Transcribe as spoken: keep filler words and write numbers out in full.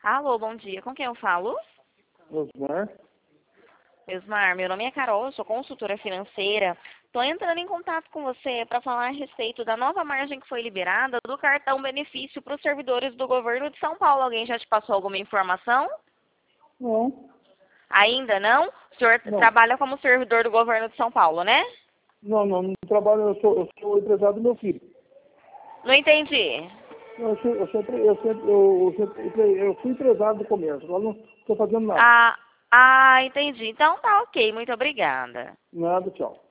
Alô, bom dia. Com quem eu falo? Osmar? Esmar, meu nome é Carol, eu sou consultora financeira. Estou entrando em contato com você para falar a respeito da nova margem que foi liberada do cartão benefício para os servidores do governo de São Paulo. Alguém já te passou alguma informação? Não, Ainda não? O senhor não. trabalha como servidor do governo de São Paulo, né? Não, não, não trabalho, eu sou, eu sou empresário do meu filho. Não entendi. Eu, sou, eu, sou, eu, sempre, eu, eu, sempre- eu fui empresário do comércio, agora não estou fazendo nada. Ah, ah, entendi. Então tá ok, muito obrigada. Nada, tchau.